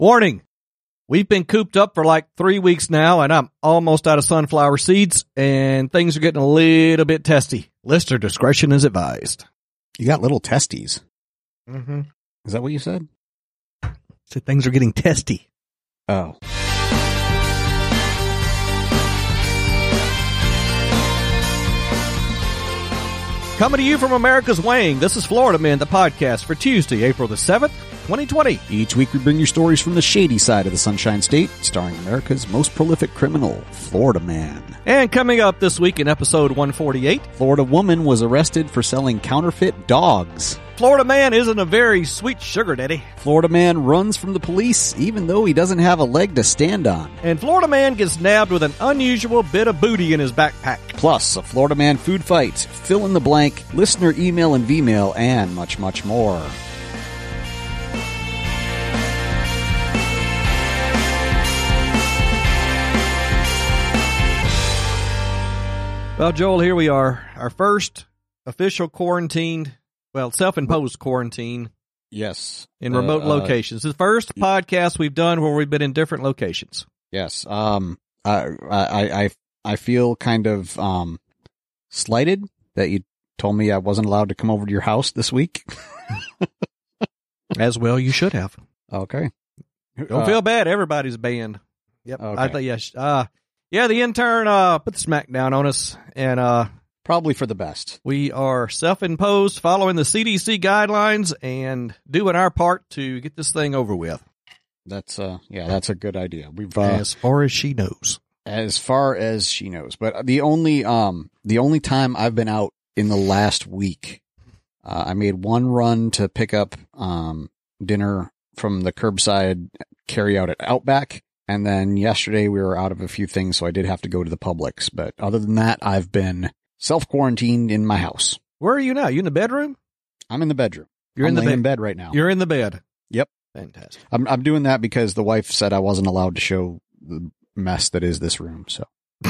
Warning. We've been cooped up for like 3 weeks now, and I'm almost out of sunflower seeds, and things are getting a little bit testy. Listener discretion is advised. You got little testes. Mm-hmm. Is that what you said? So things are getting testy. Oh. Coming to you from America's Wang, this is Florida Man, the podcast for Tuesday, April the 7th, 2020. Each week we bring you stories from the shady side of the Sunshine State, starring America's most prolific criminal, Florida Man. And coming up this week in episode 148, Florida woman was arrested for selling counterfeit dogs. Florida Man isn't a very sweet sugar daddy. Florida man runs from the police even though he doesn't have a leg to stand on. And Florida Man gets nabbed with an unusual bit of booty in his backpack. Plus, a Florida man food fight, fill in the blank, listener email and V-mail, and much, much more. Well, Joel, here we are. Our first official quarantined, self-imposed quarantine. Yes. In remote locations. The first podcast we've done where we've been in different locations. Yes. I feel kind of slighted that you told me I wasn't allowed to come over to your house this week. As well, you should have. Okay. Don't feel bad. Everybody's banned. Yep. Okay. I thought, yes. Yeah, the intern put the smack down on us, and probably for the best. We are self-imposed, following the CDC guidelines, and doing our part to get this thing over with. That's that's a good idea. We've as far as she knows. As far as she knows. But the only time I've been out in the last week, I made one run to pick up dinner from the curbside carry out at Outback. And then yesterday we were out of a few things, so I did have to go to the Publix. But other than that, I've been self-quarantined in my house. Where are you now? You in the bedroom? I'm in the bedroom. You're in bed right now. You're in the bed. Yep. Fantastic. I'm doing that because the wife said I wasn't allowed to show the mess that is this room. So.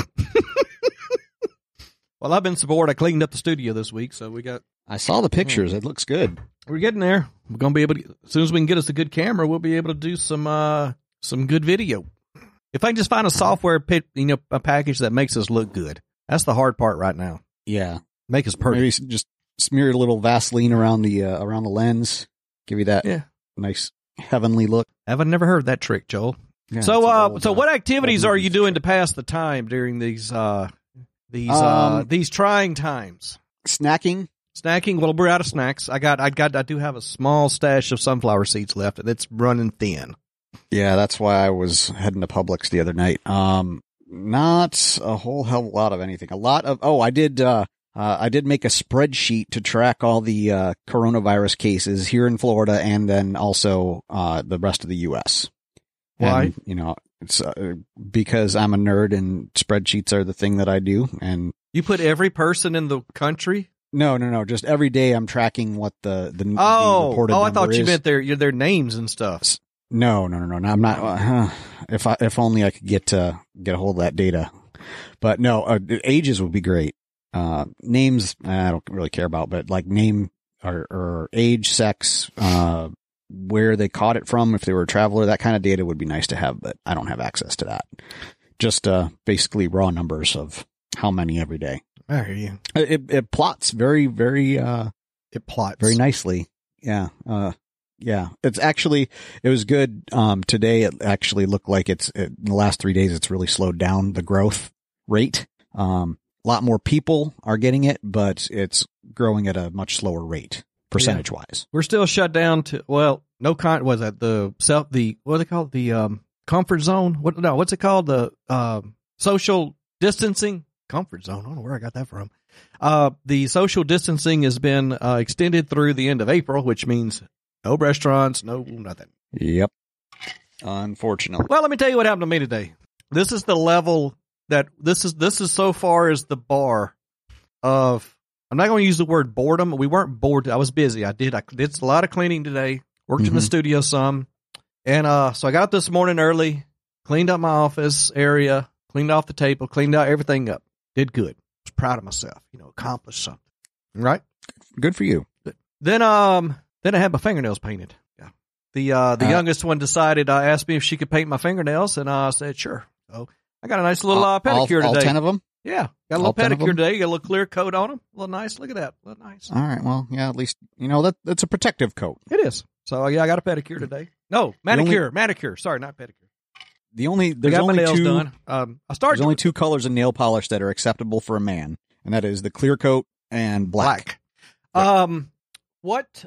Well, I've been support. I cleaned up the studio this week, so we got. I saw the pictures. It looks good. We're getting there. We're gonna be able to. As soon as we can get us a good camera, we'll be able to do some good video. If I can just find a software, a package that makes us look good. That's the hard part right now. Yeah. Make us perfect. Maybe just smear a little Vaseline around the lens. Give you that nice heavenly look. I've never heard that trick, Joel. Yeah, so what activities are you doing to pass the time during these trying times? Snacking. Well, we're out of snacks. I do have a small stash of sunflower seeds left, and it's running thin. Yeah, that's why I was heading to Publix the other night. Not a whole hell of a lot of anything. I did make a spreadsheet to track all the coronavirus cases here in Florida and then also the rest of the U.S. Why? And, it's because I'm a nerd and spreadsheets are the thing that I do. And you put every person in the country? No. Just every day I'm tracking what the reported number I thought you is. meant their names and stuff. No. I'm not. If only I could get a hold of that data. But no, ages would be great. Names I don't really care about, but like name or age, sex, where they caught it from, if they were a traveler, that kind of data would be nice to have. But I don't have access to that. Just basically raw numbers of how many every day. I hear you. It plots very, very. It plots very nicely. Yeah. Yeah, it was good. Today it actually looked like in the last 3 days, it's really slowed down the growth rate. A lot more people are getting it, but it's growing at a much slower rate, percentage wise. We're still shut down to, what do they call it? The, comfort zone? What's it called? The, social distancing comfort zone. I don't know where I got that from. The social distancing has been, extended through the end of April, which means no restaurants, no nothing. Yep. Unfortunately. Well, let me tell you what happened to me today. This is the level that this is so far as the bar of, I'm not going to use the word boredom. We weren't bored. I was busy. I did a lot of cleaning today, worked in the studio some. And, so I got up this morning early, cleaned up my office area, cleaned off the table, cleaned out everything up. Did good. Was proud of myself, accomplished something. Right? Good for you. Then I had my fingernails painted. Yeah. The youngest one decided, asked me if she could paint my fingernails, and I said sure. So I got a nice little pedicure all today. 10 of them? Yeah, got a little pedicure today. Got a little clear coat on them. A little nice. Look at that. A little nice. All right. Well, yeah, at least, that's a protective coat. It is. So, yeah, I got a pedicure today. No, manicure. Manicure. Sorry, not pedicure. There's got my only nails two, done. There's only two colors of nail polish that are acceptable for a man, and that is the clear coat and black. So what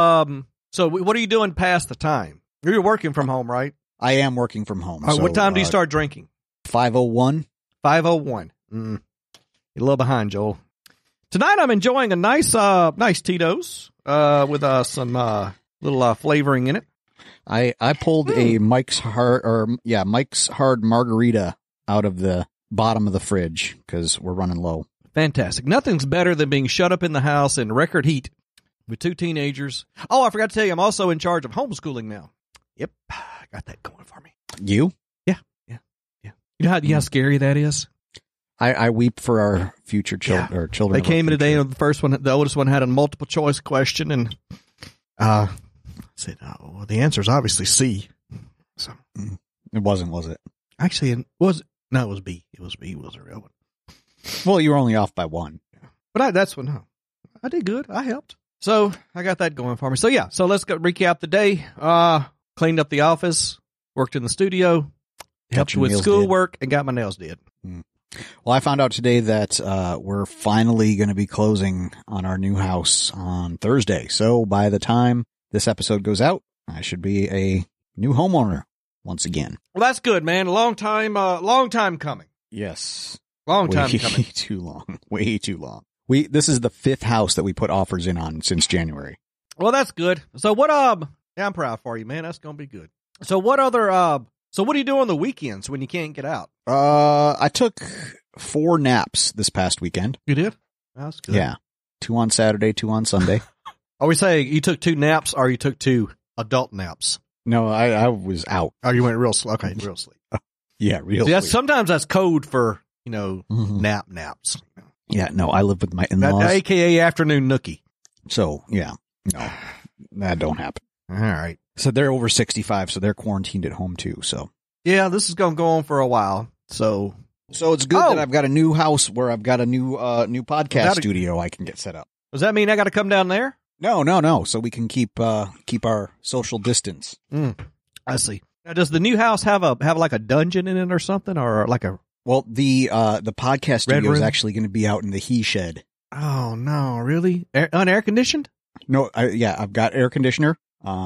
are you doing past the time? You're working from home, right? I am working from home. So, what time do you start drinking? 5:01. 5:01. You're a little behind, Joel. Tonight I'm enjoying a nice Tito's with some little flavoring in it. I pulled a Mike's Hard Margarita out of the bottom of the fridge because we're running low. Fantastic. Nothing's better than being shut up in the house in record heat with two teenagers. Oh, I forgot to tell you, I'm also in charge of homeschooling now. Yep, I got that going for me. You? Yeah. You know how scary that is? I weep for our future children. Or children. They came in today, and the oldest one had a multiple choice question, and I said, "Oh, the answer is obviously C." So it wasn't, was it? Actually, it was B. It was B. It was a real one. Well, you were only off by one, but I did good. I helped, so I got that going for me. So yeah, so let's recap the day. Cleaned up the office, worked in the studio, helped with schoolwork, and got my nails did. Well, I found out today that we're finally going to be closing on our new house on Thursday. So by the time this episode goes out, I should be a new homeowner once again. Well, that's good, man. Long time coming. Yes. Long time coming. Way too long. This is the fifth house that we put offers in on since January. Well, that's good. So what, yeah, I'm proud for you, man. That's going to be good. So what do you do on the weekends when you can't get out? I took 4 naps this past weekend. You did? That's good. Yeah. 2 on Saturday, 2 on Sunday. Are we saying you took 2 naps or you took 2 adult naps? No, I was out. Oh, you went real slow. Okay, real sleep. Yeah, real sleep. Sometimes that's code for, naps. Yeah, no, I live with my in-laws. AKA afternoon nookie. So, yeah, no, that don't happen. All right. So they're over 65, so they're quarantined at home too. So yeah, this is going to go on for a while. So it's good that I've got a new house where I've got a new podcast studio I can get set up. Does that mean I got to come down there? No. So we can keep our social distance. I see. Now, does the new house have like a dungeon in it or something, or like a? Well, the podcast studio is actually going to be out in the he shed. Oh no, really? Unair conditioned? No, I've got air conditioner.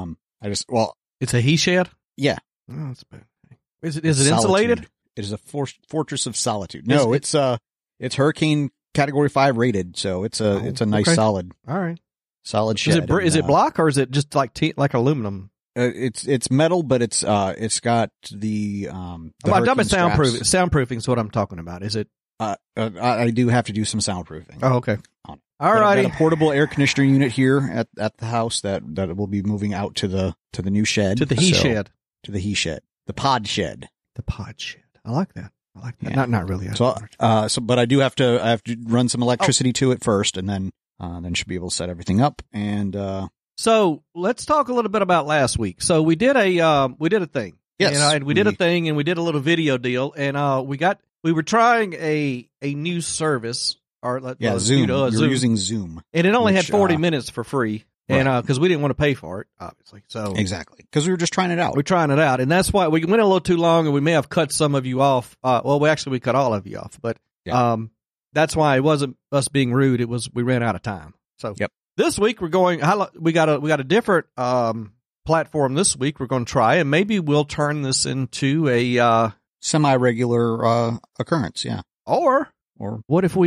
It's a he shed. Yeah. Oh, that's bad. Is it insulated? It is a fortress of solitude. No, it's Hurricane Category 5 rated, so it's a nice solid. All right. Solid shed. Is it block or is it just like aluminum? It's metal, but it's got the I'm talking about soundproofing. Soundproofing is what I'm talking about. Is it? I do have to do some soundproofing. Oh, okay. All righty. I've got a portable air conditioning unit here at the house that will be moving out to the new shed. To the he shed. To the he shed. The pod shed. The pod shed. I like that. Yeah. Not really. But I do have to run some electricity to it first, and then should be able to set everything up. And so let's talk a little bit about last week. So we did a thing. Yes, we did a thing, and we did a little video deal, and we were trying a new service. Zoom. You're using Zoom, and it only had 40 minutes for free, and because we didn't want to pay for it, obviously. So exactly, because we were just trying it out. We're trying it out, and that's why we went a little too long, and we may have cut some of you off. We cut all of you off, but that's why it wasn't us being rude. It was we ran out of time. So this week we're going. We got a different platform this week. We're going to try, and maybe we'll turn this into a semi-regular occurrence. Yeah, or what if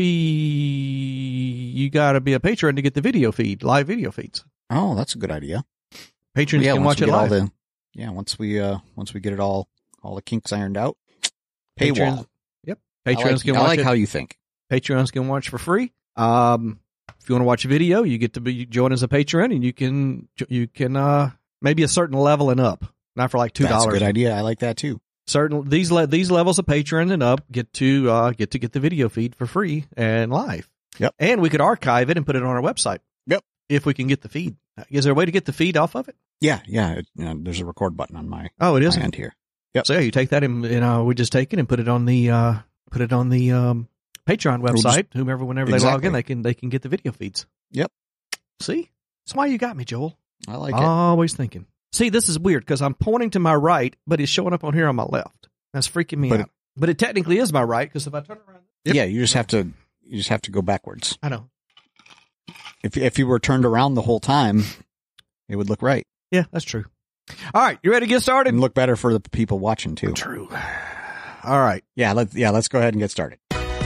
you got to be a patron to get the live video feeds? Oh, that's a good idea. Patrons can watch it live. Once we get it all the kinks ironed out. Patrons, Patrons can watch it. I like how you think. Patrons can watch for free. If you want to watch a video, you get to join as a patron, and you can maybe a certain level and up, not for like $2. That's a good idea. I like that too. These levels of patron and up get to get the video feed for free and live. Yep. And we could archive it and put it on our website. Yep. If we can get the feed Is there a way to get the feed off of it? Yeah. There's a record button on my it is end here. Yep. So yeah, you take that and we just take it and put it on the Patreon website. Whenever they log in, they can get the video feeds. Yep. See, that's why you got me, Joel. I like it. Always thinking. See, this is weird because I'm pointing to my right, but it's showing up on here on my left. That's freaking me out. But it technically is my right because if I turn around, yeah, you just have to go backwards. I know. If you were turned around the whole time, it would look right. Yeah, that's true. All right, you ready to get started? And look better for the people watching too. True. All right. Yeah, let's go ahead and get started.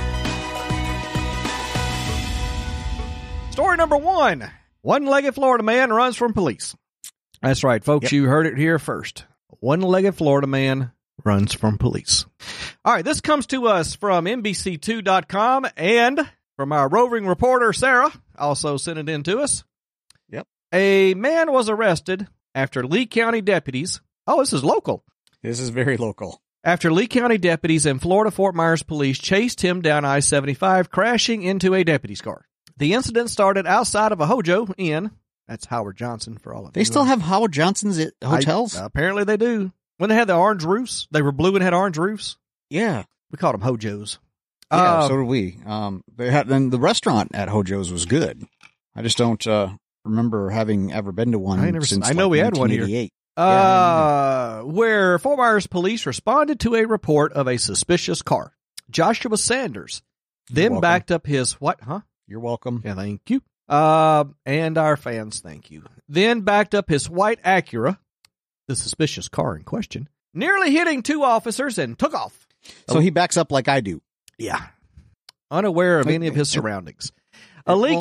Story number 1. One-legged Florida man runs from police. That's right, folks. Yep. You heard it here first. One-legged Florida man runs from police. All right, this comes to us from NBC2.com and from our roving reporter, Sarah, also sent it in to us. Yep. A man was arrested after Lee County deputies. Oh, this is local. This is very local. After Lee County deputies and Florida Fort Myers police chased him down I-75, crashing into a deputy's car. The incident started outside of a Hojo Inn. That's Howard Johnson for all of you. They still have Howard Johnson's at hotels? Apparently they do. When they had the orange roofs, they were blue and had orange roofs. Yeah. We called them Hojos. Yeah, so did we. Then the restaurant at Hojo's was good. I just don't remember having ever been to one since I know we had one here. Where Fort Myers police responded to a report of a suspicious car. Joshua Sanders then backed up his what? Huh? You're welcome. Yeah, thank you. And our fans, thank you. Then backed up his white Acura, the suspicious car in question, nearly hitting 2 officers and took off. So he backs up like I do. Yeah. Unaware of any of his surroundings. We're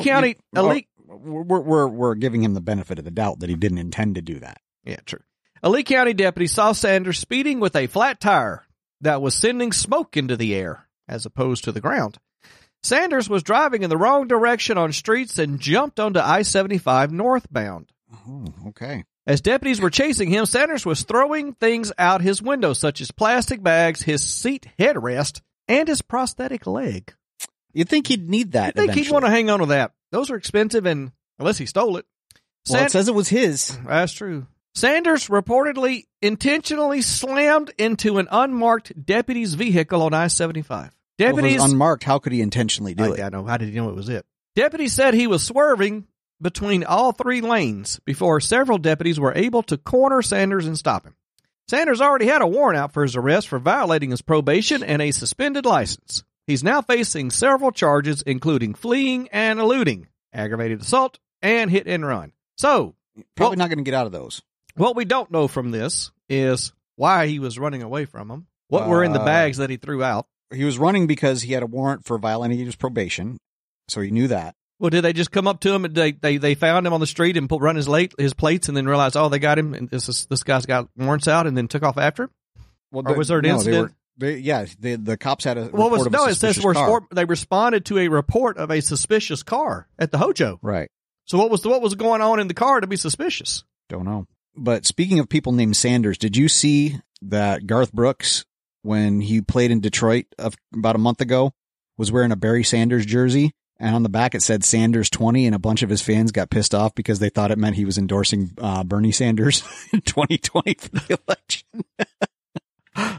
giving him the benefit of the doubt that he didn't intend to do that. Yeah, true. A Lee County deputy saw Sanders speeding with a flat tire that was sending smoke into the air as opposed to the ground. Sanders was driving in the wrong direction on streets and jumped onto I-75 northbound. Oh, okay. As deputies were chasing him, Sanders was throwing things out his window, such as plastic bags, his seat headrest, and his prosthetic leg. You'd think he'd need that You'd think he'd want to hang on to that. Those are expensive, and unless he stole it. Well, it says it was his. That's true. Sanders reportedly intentionally slammed into an unmarked deputy's vehicle on I-75. If it was unmarked, how could he intentionally do it? I know. How did he know it was it? Deputies said he was swerving between all 3 lanes before several deputies were able to corner Sanders and stop him. Sanders already had a warrant out for his arrest for violating his probation and a suspended license. He's now facing several charges, including fleeing and eluding, aggravated assault, and hit and run. So, probably not going to get out of those. What we don't know from this is why he was running away from them, what were in the bags that he threw out. He was running because he had a warrant for violating his probation, so he knew that. Well, did they just come up to him and they found him on the street and run his plates and then realized, oh, they got him and this guy's got warrants out and then took off after him? Well, or was there an incident? The cops had a report of a suspicious car. They responded to a report of a suspicious car at the Hojo. Right. So what was going on in the car to be suspicious? Don't know. But speaking of people named Sanders, did you see that Garth Brooks, when he played in Detroit about a month ago, was wearing a Barry Sanders jersey? And on the back it said Sanders 20, and a bunch of his fans got pissed off because they thought it meant he was endorsing Bernie Sanders in 2020 for the election.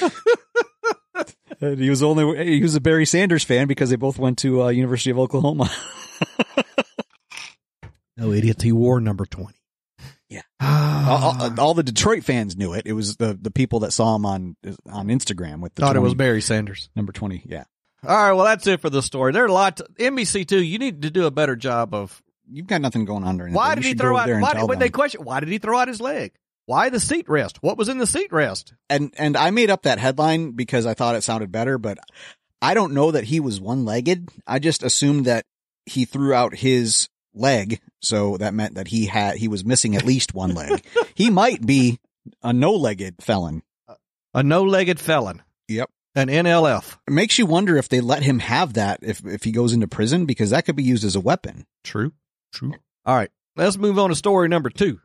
And he was a Barry Sanders fan because they both went to University of Oklahoma. No idiots, he wore number 20. Yeah. all the Detroit fans knew it. It was the people that saw him on Instagram with the thought 20, it was Barry Sanders. Number 20, yeah. All right, well, that's it for the story. There are a lot. NBC2, you need to do a better job of. You've got nothing going on during Why did he throw out? Why did he throw out his leg? Why the seat rest? What was in the seat rest? And I made up that headline because I thought it sounded better, but I don't know that he was one-legged. I just assumed that he threw out his leg, so that meant that he was missing at least one leg. He might be a no-legged felon. A no-legged felon. Yep. An NLF. It makes you wonder if they let him have that if he goes into prison, because that could be used as a weapon. True. All right, let's move on to story number 2.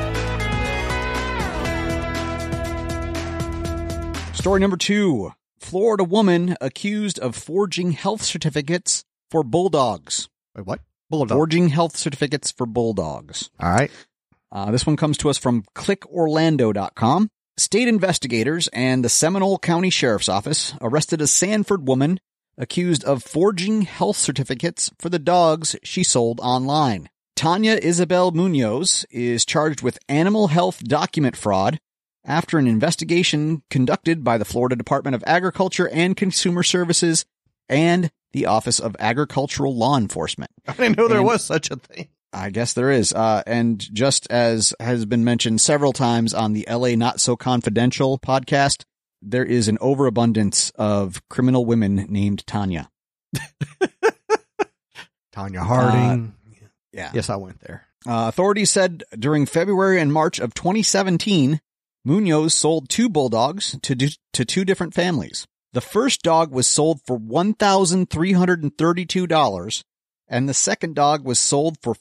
Story number 2. Florida woman accused of forging health certificates for bulldogs. Wait, what? Bulldog. Forging health certificates for bulldogs. All right. This one comes to us from clickorlando.com. State investigators and the Seminole County Sheriff's Office arrested a Sanford woman accused of forging health certificates for the dogs she sold online. Tanya Isabel Munoz is charged with animal health document fraud after an investigation conducted by the Florida Department of Agriculture and Consumer Services and the Office of Agricultural Law Enforcement. I didn't know there was such a thing. I guess there is. And just as has been mentioned several times on the LA Not So Confidential podcast, there is an overabundance of criminal women named Tanya. Tanya Harding. Yeah. Yes, I went there. Authorities said during February and March of 2017, Munoz sold 2 bulldogs to 2 different families. The first dog was sold for $1,332, and the second dog was sold for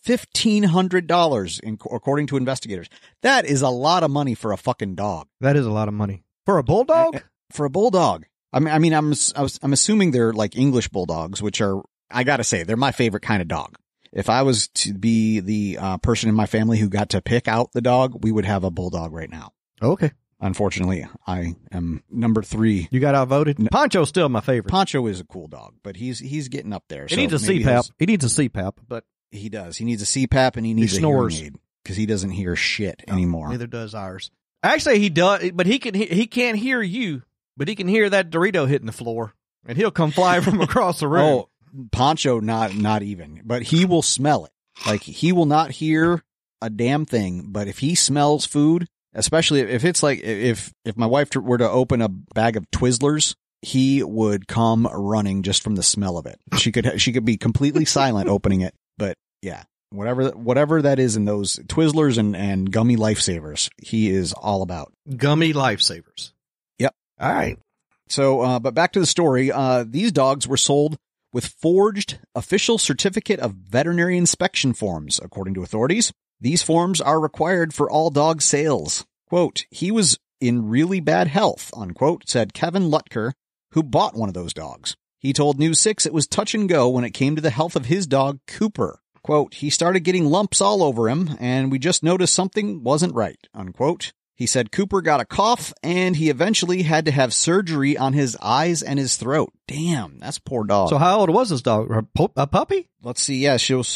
$1,500, according to investigators. That is a lot of money for a fucking dog. That is a lot of money. For a bulldog? For a bulldog. I'm assuming they're like English bulldogs, which are, I gotta say, they're my favorite kind of dog. If I was to be the person in my family who got to pick out the dog, we would have a bulldog right now. Okay. Unfortunately, I am number 3. You got outvoted? Poncho's still my favorite. Poncho is a cool dog, but he's getting up there. He needs a CPAP. He needs a CPAP, but he does. He needs a CPAP and he needs a hearing aid because he doesn't hear shit anymore. Neither does ours. Actually, he does, but he can't hear you, but he can hear that Dorito hitting the floor, and he'll come fly from across the room. Oh, Poncho, not even, but he will smell it. Like, he will not hear a damn thing, but if he smells food, especially if it's like, if my wife were to open a bag of Twizzlers, he would come running just from the smell of it. She could be completely silent opening it, but yeah, whatever that is in those Twizzlers and gummy lifesavers, he is all about. Gummy lifesavers. Yep. All right. So, but back to the story. These dogs were sold with forged official certificate of veterinary inspection forms, according to authorities. These forms are required for all dog sales. Quote, he was in really bad health, unquote, said Kevin Lutker, who bought one of those dogs. He told News 6 it was touch and go when it came to the health of his dog, Cooper. Quote, he started getting lumps all over him, and we just noticed something wasn't right, unquote. He said Cooper got a cough, and he eventually had to have surgery on his eyes and his throat. Damn, that's a poor dog. So how old was this dog? A puppy? Let's see. Yeah, she was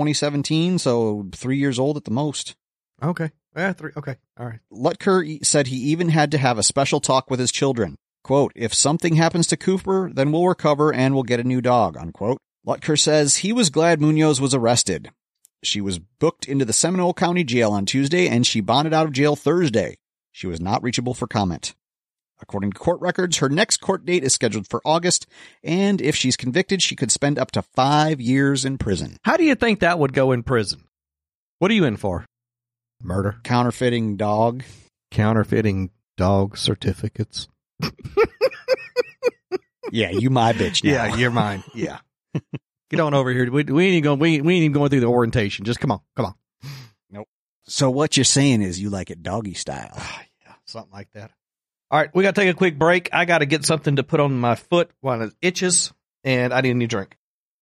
2017, so 3 years old at the most. Okay. Yeah, 3. Okay. All right. Lutker said he even had to have a special talk with his children. Quote, if something happens to Cooper, then we'll recover and we'll get a new dog, unquote. Lutker says he was glad Munoz was arrested. She was booked into the Seminole County Jail on Tuesday, and she bonded out of jail Thursday. She was not reachable for comment. According to court records, her next court date is scheduled for August, and if she's convicted, she could spend up to 5 years in prison. How do you think that would go in prison? What are you in for? Murder. Counterfeiting dog. Counterfeiting dog certificates. Yeah, you my bitch now. Yeah, you're mine. Yeah. Get on over here. We ain't even going through the orientation. Just come on. Nope. So what you're saying is you like it doggy style. Yeah, something like that. All right, we got to take a quick break. I got to get something to put on my foot while it itches, and I need a new drink.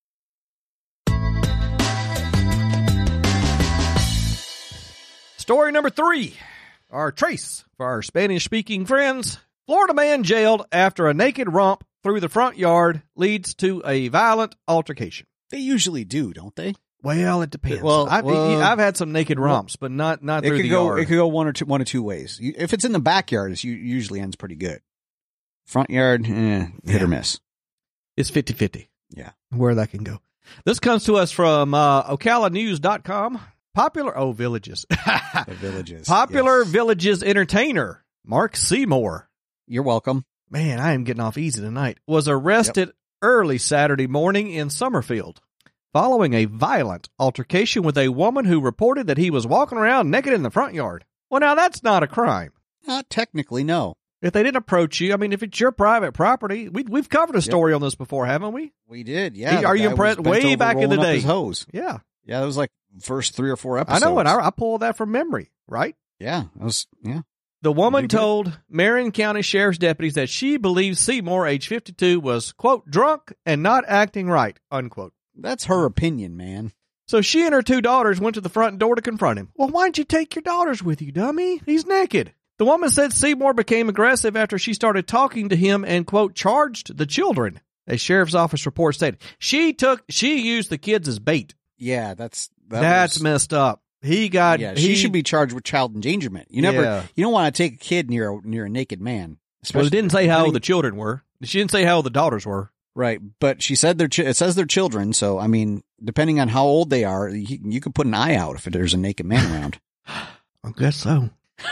Story number 3. Our trace for our Spanish-speaking friends. Florida man jailed after a naked romp through the front yard leads to a violent altercation. They usually do, don't they? Well, it depends. Well, I've had some naked romps, but not through the yard. It could go one of two ways. If it's in the backyard, it usually ends pretty good. Front yard, hit or miss. It's 50-50. Yeah. Where that can go. This comes to us from OcalaNews.com. Villages. The Villages. Popular Villages entertainer, Mark Seymour. You're welcome. Man, I am getting off easy tonight. Was arrested early Saturday morning in Summerfield following a violent altercation with a woman who reported that he was walking around naked in the front yard. Well, now that's not a crime. Not technically, no. If they didn't approach you, I mean, if it's your private property, we've covered a story on this before, haven't we? We did, yeah. Are you impressed? Way back in the day. His hose. Yeah. Yeah, that was like first 3 or 4 episodes. I know, and I pulled that from memory, right? Yeah, that was, yeah. The woman told Marion County Sheriff's deputies that she believes Seymour, age 52, was, quote, drunk and not acting right, unquote. That's her opinion, man. So she and her 2 daughters went to the front door to confront him. Well, why'd you take your daughters with you, dummy? He's naked. The woman said Seymour became aggressive after she started talking to him and, quote, charged the children. A sheriff's office report stated she used the kids as bait. Yeah, that's messed up. He should be charged with child endangerment. You don't want to take a kid near a naked man. Well, it didn't say how old the children were. She didn't say how old the daughters were. Right, but she said it says they're children. So I mean, depending on how old they are, you could put an eye out if there's a naked man around. I guess so.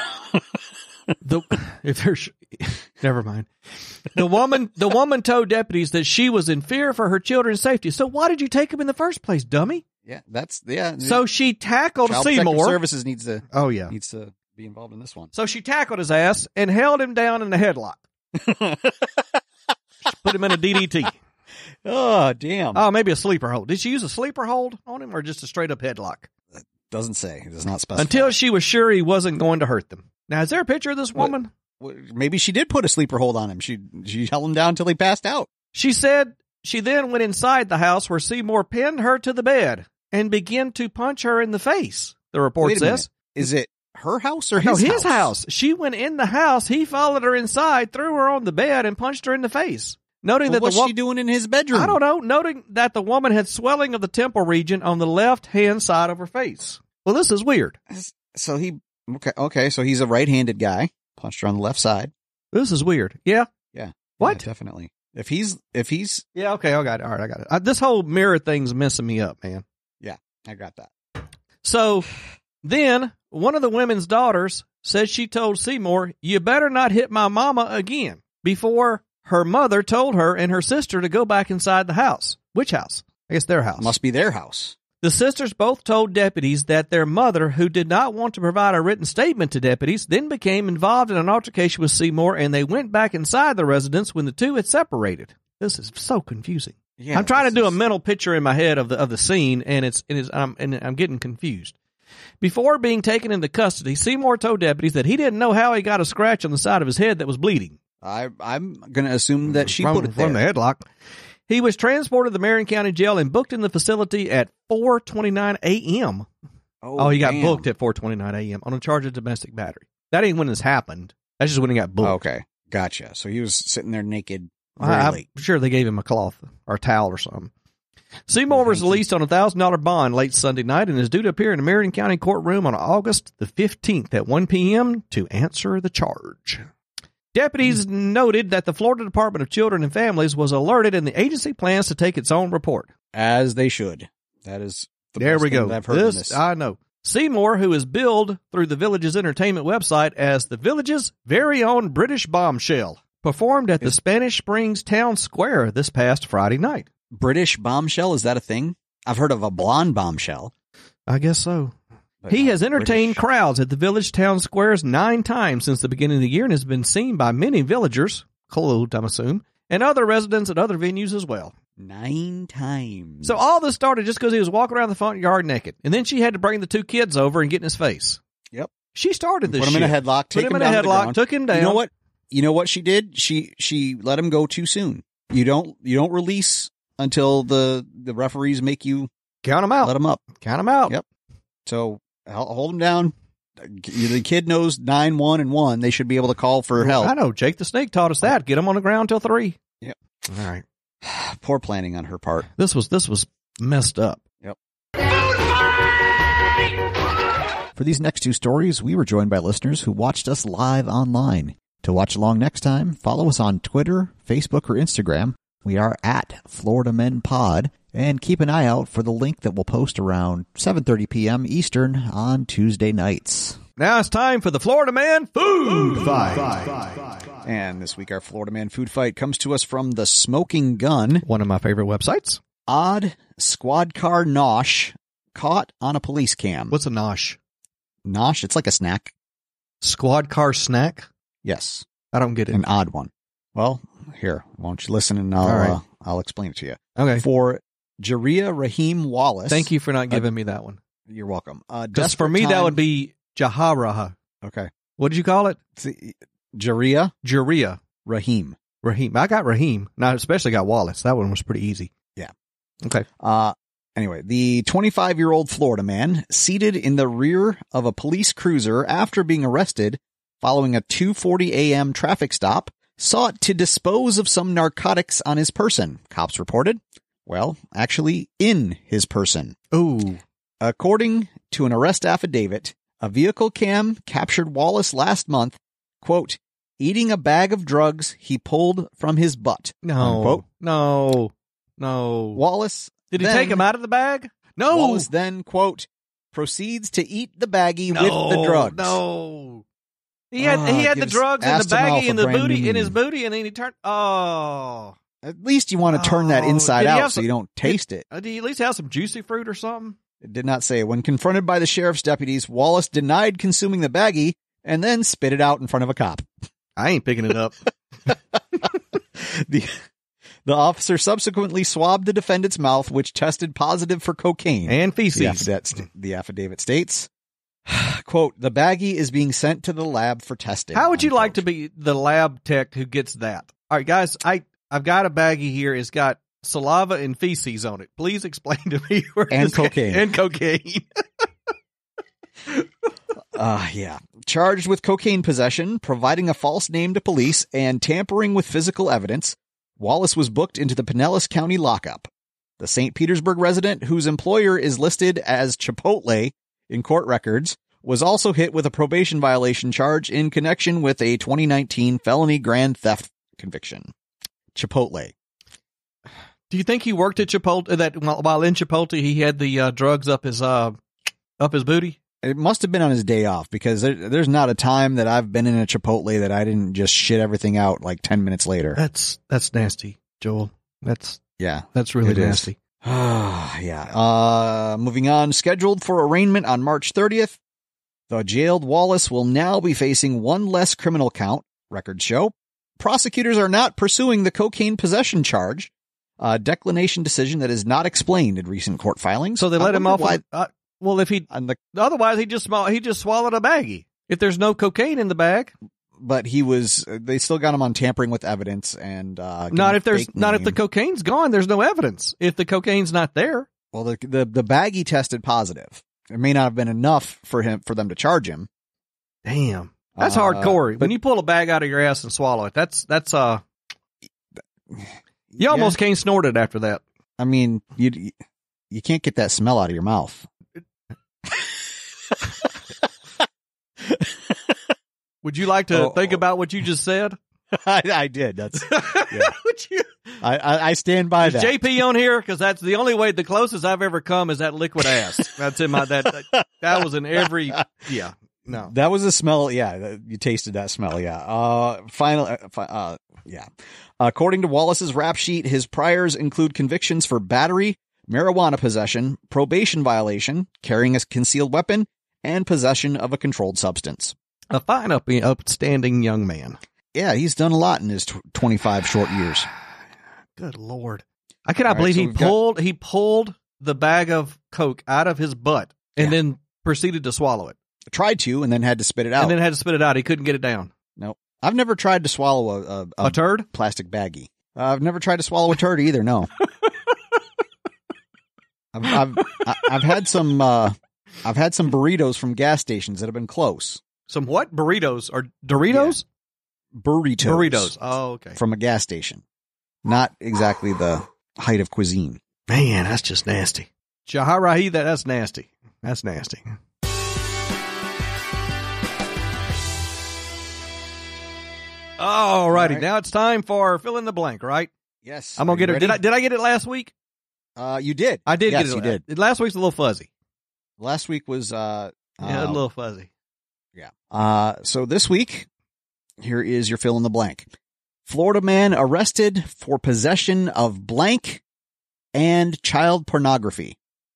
Never mind. The woman told deputies that she was in fear for her children's safety. So why did you take them in the first place, dummy? Yeah, So she tackled Child Seymour. Protective Services needs to be involved in this one. So she tackled his ass and held him down in a headlock. Put him in a DDT. Oh, damn. Oh, maybe a sleeper hold. Did she use a sleeper hold on him or just a straight up headlock? Doesn't say. It does not specify. Until she was sure he wasn't going to hurt them. Now, is there a picture of this woman? Maybe she did put a sleeper hold on him. She held him down until he passed out. She said she then went inside the house where Seymour pinned her to the bed and began to punch her in the face, the report says. Is it her house or his house? No, his house. She went in the house. He followed her inside, threw her on the bed, and punched her in the face. What's she doing in his bedroom? I don't know. Noting that the woman had swelling of the temple region on the left-hand side of her face. Well, this is weird. So so he's a right-handed guy. Punched her on the left side. This is weird. Yeah. Yeah. What? Yeah, definitely. If he's. Yeah. Okay. I got it. All right. I got it. This whole mirror thing's messing me up, man. Yeah. I got that. So then one of the women's daughters said she told Seymour, "You better not hit my mama again," before her mother told her and her sister to go back inside the house. Which house? I guess their house. Must be their house. The sisters both told deputies that their mother, who did not want to provide a written statement to deputies, then became involved in an altercation with Seymour, and they went back inside the residence when the two had separated. This is so confusing. Yeah, I'm trying to do a mental picture in my head of the scene, and I'm getting confused. Before being taken into custody, Seymour told deputies that he didn't know how he got a scratch on the side of his head that was bleeding. I'm going to assume that she put it there. From the headlock. He was transported to the Marion County Jail and booked in the facility at 4:29 a.m. Oh, he got booked at 4:29 a.m. on a charge of domestic battery. That ain't when this happened. That's just when he got booked. Okay, gotcha. So he was sitting there naked. I'm sure they gave him a cloth or a towel or something. Seymour was released on a $1,000 bond late Sunday night and is due to appear in the Marion County courtroom on August the 15th at 1 p.m. to answer the charge. Deputies noted that the Florida Department of Children and Families was alerted and the agency plans to take its own report. As they should. That is the there best we thing go. that I've heard of this. I know. Seymour, who is billed through the Village's entertainment website as the Village's very own British bombshell, performed at the Spanish Springs Town Square this past Friday night. British bombshell? Is that a thing? I've heard of a blonde bombshell. I guess so. He has entertained crowds at the Village Town Squares 9 times since the beginning of the year and has been seen by many villagers, clothed, I'm assuming, and other residents at other venues as well. 9 times. So all this started just because he was walking around the front yard naked. And then she had to bring the 2 kids over and get in his face. Yep. She started this Put him in a headlock, Put him in a headlock, took him down. You know what she did? She let him go too soon. You don't release until the referees make you count him out. Let him up. Count him out. Yep. So hold him down. The kid knows 9, 1, and 1. They should be able to call for help. I know. Jake the Snake taught us that. Get him on the ground till 3. Yep. All right. Poor planning on her part. This was messed up. Yep. For these next 2 stories, we were joined by listeners who watched us live online. To watch along next time, follow us on Twitter, Facebook, or Instagram. We are at Florida Men Pod. And keep an eye out for the link that we'll post around 7:30 p.m. Eastern on Tuesday nights. Now it's time for the Florida Man Food Fight. And this week our Florida Man Food Fight comes to us from the Smoking Gun. One of my favorite websites. Odd squad car nosh caught on a police cam. What's a nosh? Nosh? It's like a snack. Squad car snack? Yes. I don't get it. An odd one. Well, here, why don't you listen and I'll explain it to you. Okay. For Jaria Raheem Wallace. Thank you for not giving me that one. You're welcome. Just for me, that would be Jaharaha. Okay. What did you call it? Jaria Raheem. Raheem. I got Raheem. Now, I especially got Wallace. That one was pretty easy. Yeah. Okay. Anyway, the 25-year-old Florida man, seated in the rear of a police cruiser after being arrested following a 2:40 a.m. traffic stop, sought to dispose of some narcotics on his person, cops reported. Well, actually, in his person. Ooh. According to an arrest affidavit, a vehicle cam captured Wallace last month, quote, eating a bag of drugs he pulled from his butt. No. Unquote. No. Wallace. Did he take him out of the bag? No. Wallace then, quote, proceeds to eat the baggie with the drugs. No. He had the drugs in the baggie in his booty, and then he turned. Oh. At least you want to turn that inside out so you don't taste it. Did he at least have some juicy fruit or something? It did not say. When confronted by the sheriff's deputies, Wallace denied consuming the baggie and then spit it out in front of a cop. I ain't picking it up. The officer subsequently swabbed the defendant's mouth, which tested positive for cocaine. And feces. The affidavit states, quote, the baggie is being sent to the lab for testing. How would you like to be the lab tech who gets that? All right, guys, I've got a baggie here. It's got saliva and feces on it. Please explain to me where and cocaine. And cocaine. Yeah. Charged with cocaine possession, providing a false name to police, and tampering with physical evidence, Wallace was booked into the Pinellas County lockup. The St. Petersburg resident, whose employer is listed as Chipotle in court records, was also hit with a probation violation charge in connection with a 2019 felony grand theft conviction. Chipotle. Do you think he worked at Chipotle? That while in Chipotle, he had the drugs up his booty? It must have been on his day off, because there's not a time that I've been in a Chipotle that I didn't just shit everything out like 10 minutes later. That's nasty, Joel. That's really nasty. Yeah. Moving on. Scheduled for arraignment on March 30th. The jailed Wallace will now be facing one less criminal count, records show. Prosecutors are not pursuing the cocaine possession charge, a declination decision that is not explained in recent court filings. So they let him off. Well, if otherwise he just swallowed a baggie. If there's no cocaine in the bag, but they still got him on tampering with evidence and not if the cocaine's gone. There's no evidence. If the cocaine's not there, well, the baggie tested positive. It may not have been enough for them to charge him. Damn, that's hardcore. When you pull a bag out of your ass and swallow it, that's you almost can't snort it after that. I mean, you can't get that smell out of your mouth. Would you like to think about what you just said? I did. That's yeah. I stand by that. JP on here, because that's the only way. The closest I've ever come is that liquid ass. That's in my that was in every no. That was a smell. Yeah, you tasted that smell. Yeah. Yeah. According to Wallace's rap sheet, his priors include convictions for battery, marijuana possession, probation violation, carrying a concealed weapon, and possession of a controlled substance. A fine, upstanding young man. Yeah, he's done a lot in his 25 short years. Good Lord. I cannot believe he pulled the bag of Coke out of his butt and then proceeded to swallow it. Tried to, and then had to spit it out. He couldn't get it down. Nope. I've never tried to swallow a turd? Plastic baggie. I've never tried to swallow a turd either, no. I've had some burritos from gas stations that have been close. Some what? Burritos or Doritos? Yeah. Burritos. Oh, okay. From a gas station. Not exactly the height of cuisine. Man, that's just nasty. Jaharahi, that's nasty. That's nasty. All righty. Now it's time for fill in the blank, right? Yes. I'm going to get it. Did I get it last week? You did. I did get it. You did. Last week's a little fuzzy. Last week was a little fuzzy. Yeah. So this week, here is your fill in the blank. Florida man arrested for possession of blank and child pornography.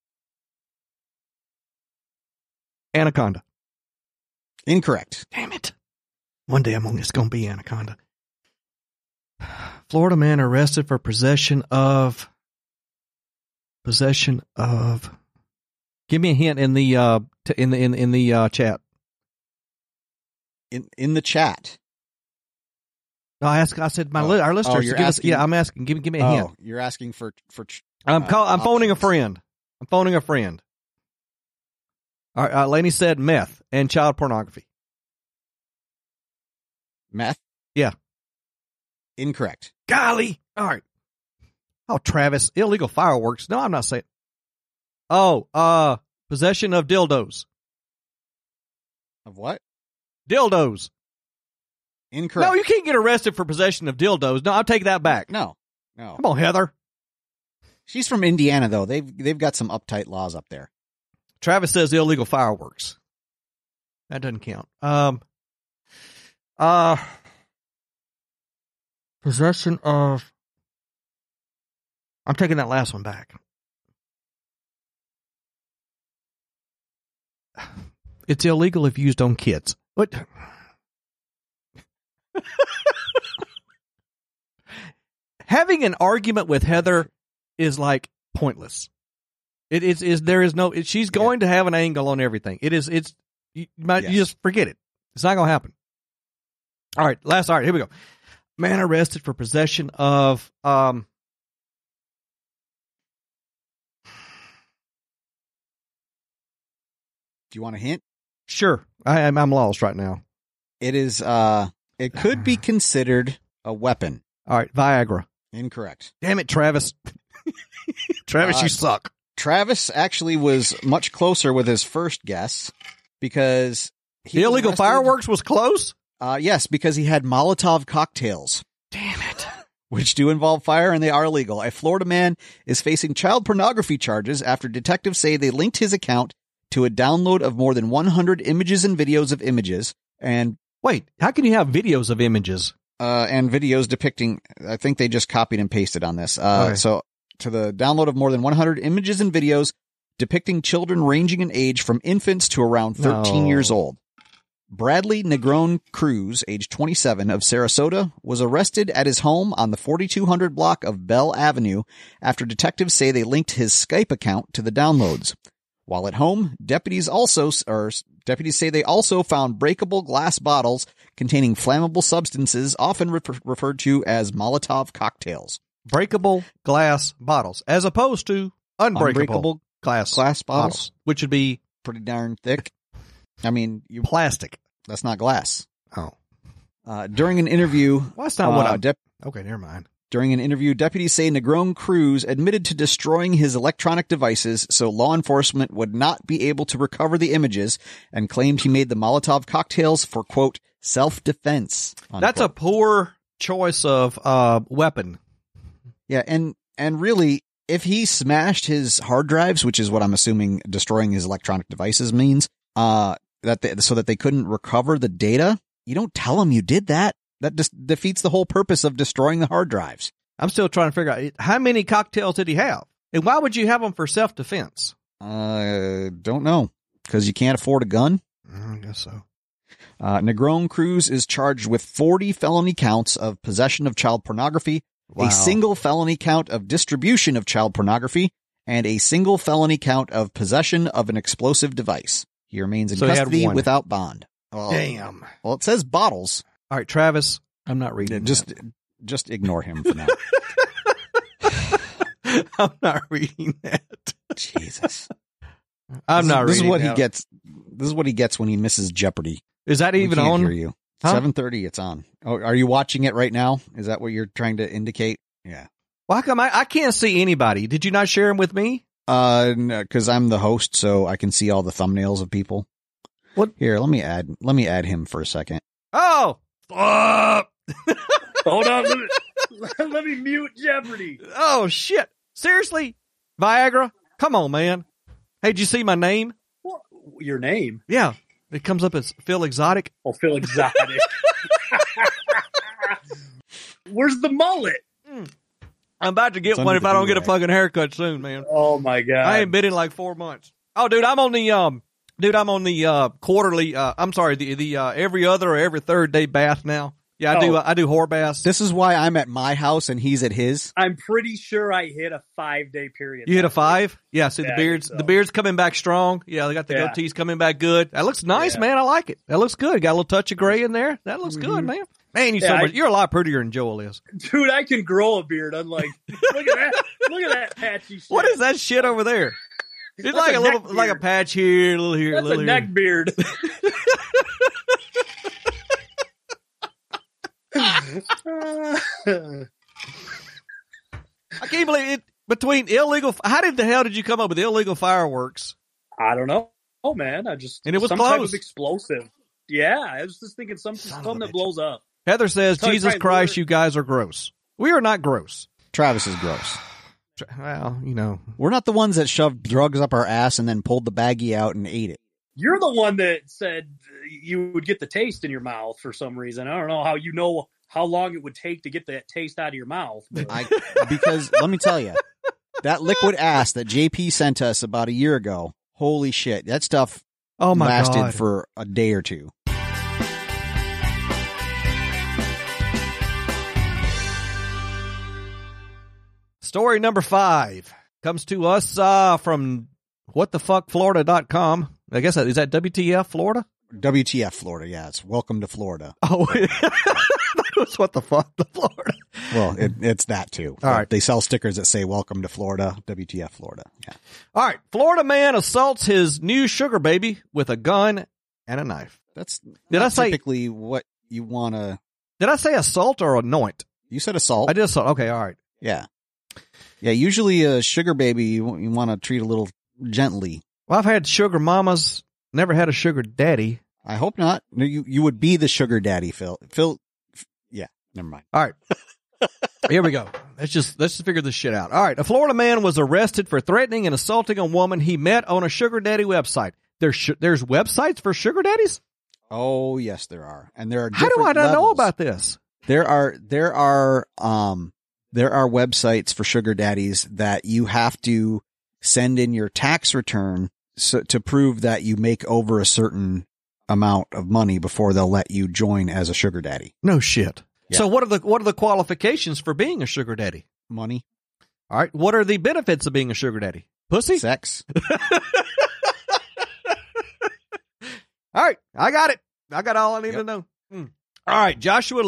Anaconda. Incorrect. Damn it. One day it's going to be Anaconda. Florida man arrested for possession of. Give me a hint in the chat. In the chat. No, our listeners. You're asking. I'm asking. Give me a hint. You're asking for. I'm phoning a friend. I'm phoning a friend. All right, Laney said meth and child pornography. Meth? Yeah. Incorrect. Golly. All right. Oh, Travis, illegal fireworks. No, I'm not saying. Oh, possession of dildos. Of what? Dildos. Incorrect. No, you can't get arrested for possession of dildos. No, I'll take that back. No. Come on, Heather. She's from Indiana, though. They've got some uptight laws up there. Travis says illegal fireworks. That doesn't count. Possession of. I'm taking that last one back. It's illegal if used on kids. What? Having an argument with Heather is like pointless. There is no, she's going to have an angle on everything. You just forget it. It's not going to happen. All right. Here we go. Man arrested for possession of, do you want a hint? Sure. I'm lost right now. It is, it could be considered a weapon. All right. Viagra. Incorrect. Damn it, Travis. Travis, you suck. Travis actually was much closer with his first guess because the illegal fireworks was close? Yes, because he had Molotov cocktails. Damn it. Which do involve fire and they are illegal. A Florida man is facing child pornography charges after detectives say they linked his account to a download of more than 100 images and videos of images. And wait, how can you have videos of images? And videos depicting, I think they just copied and pasted on this. Okay. So to the download of more than 100 images and videos depicting children ranging in age from infants to around 13 years old. Bradley Negron Cruz, age 27, of Sarasota, was arrested at his home on the 4200 block of Bell Avenue after detectives say they linked his Skype account to the downloads. While at home, deputies say they also found breakable glass bottles containing flammable substances, often referred to as Molotov cocktails. Breakable glass bottles, as opposed to unbreakable glass bottles, which would be pretty darn thick. I mean, plastic. That's not glass. Oh. During an interview, well, that's not what okay, never mind. During an interview, deputies say Negron Cruz admitted to destroying his electronic devices so law enforcement would not be able to recover the images and claimed he made the Molotov cocktails for, quote, self-defense. Unquote. That's a poor choice of weapon. Yeah, and really, if he smashed his hard drives, which is what I'm assuming destroying his electronic devices means, so that they couldn't recover the data, you don't tell them you did that. That just defeats the whole purpose of destroying the hard drives. I'm still trying to figure out how many cocktails did he have? And why would you have them for self-defense? Don't know. Because you can't afford a gun? I guess so. Negron Cruz is charged with 40 felony counts of possession of child pornography, a single felony count of distribution of child pornography, and a single felony count of possession of an explosive device. He remains in custody without bond. Oh, damn. Well, it says bottles. All right, Travis, I'm not reading Just ignore him for now. I'm not reading that. Jesus. I'm not reading This is what he gets. This is what he gets when he misses Jeopardy. Is that even on? Hear you. Huh? 7:30, it's on. Oh, are you watching it right now? Is that what you're trying to indicate? Yeah. Well, how come I can't see anybody? Did you not share them with me? No, because I'm the host, so I can see all the thumbnails of people. What? Here, let me add him for a second. Oh! Hold on, let me mute Jeopardy. Oh, shit. Seriously? Viagra? Come on, man. Hey, did you see my name? What? Your name? Yeah. It comes up as Phil Exotic. Oh, Phil Exotic. Where's the mullet? I'm about to get one if I don't get a fucking haircut soon, man. Oh, my God. I ain't been in like 4 months. Oh, dude, I'm on the quarterly, the every other or every third day bath now. Yeah, I do whore baths. This is why I'm at my house and he's at his. I'm pretty sure I hit a 5-day period. You hit a 5? Yeah, see the beard's coming back strong. Yeah, they got the goatees coming back good. That looks nice, man. I like it. That looks good. Got a little touch of gray in there. That looks good, man. Man, you're a lot prettier than Joel is. Dude, I can grow a beard. Unlike, look at that patchy shit. What is that shit over there? It's like a little, like a patch here, a little here, a That's little a here. neck beard. I can't believe it. Between illegal, how did the hell did you come up with illegal fireworks? I don't know. Oh man, I just And it was some close. type of explosive. Yeah, I was just thinking Son of something a that bitch. blows up. Heather says, Tell you Jesus probably Christ, lure- you guys are gross. We are not gross. Travis is gross. Well, you know. We're not the ones that shoved drugs up our ass and then pulled the baggie out and ate it. You're the one that said you would get the taste in your mouth for some reason. I don't know how you know how long it would take to get that taste out of your mouth. but- Because let me tell you, that liquid ass that JP sent us about a year ago, holy shit, that stuff Oh my lasted God. for a day or two. Story number 5 comes to us from whatthefuckflorida.com. I guess is that WTF Florida? WTF Florida, yeah, it's welcome to Florida. Oh, that's what the fuck the Florida. Well, it's that too. All right. They sell stickers that say welcome to Florida, WTF Florida. Yeah. All right, Florida man assaults his new sugar baby with a gun and a knife. That's Did I say- typically what you want to... Did I say assault or anoint? You said assault. I did assault. Okay, all right. Yeah. Yeah, usually a sugar baby you want to treat a little gently. Well, I've had sugar mamas, never had a sugar daddy. I hope not. No, you would be the sugar daddy, Phil. Yeah, never mind. All right. Here we go. Let's just figure this shit out. All right. A Florida man was arrested for threatening and assaulting a woman he met on a sugar daddy website. There's websites for sugar daddies? Oh, yes, there are. And there are How do I different not know levels. about this? There are websites for sugar daddies that you have to send in your tax return to prove that you make over a certain amount of money before they'll let you join as a sugar daddy. No shit. Yeah. So what are the qualifications for being a sugar daddy? Money, All right. What are the benefits of being a sugar daddy? Pussy? sex. All right. I got it. I got all I need Yep. to know. All right. Joshua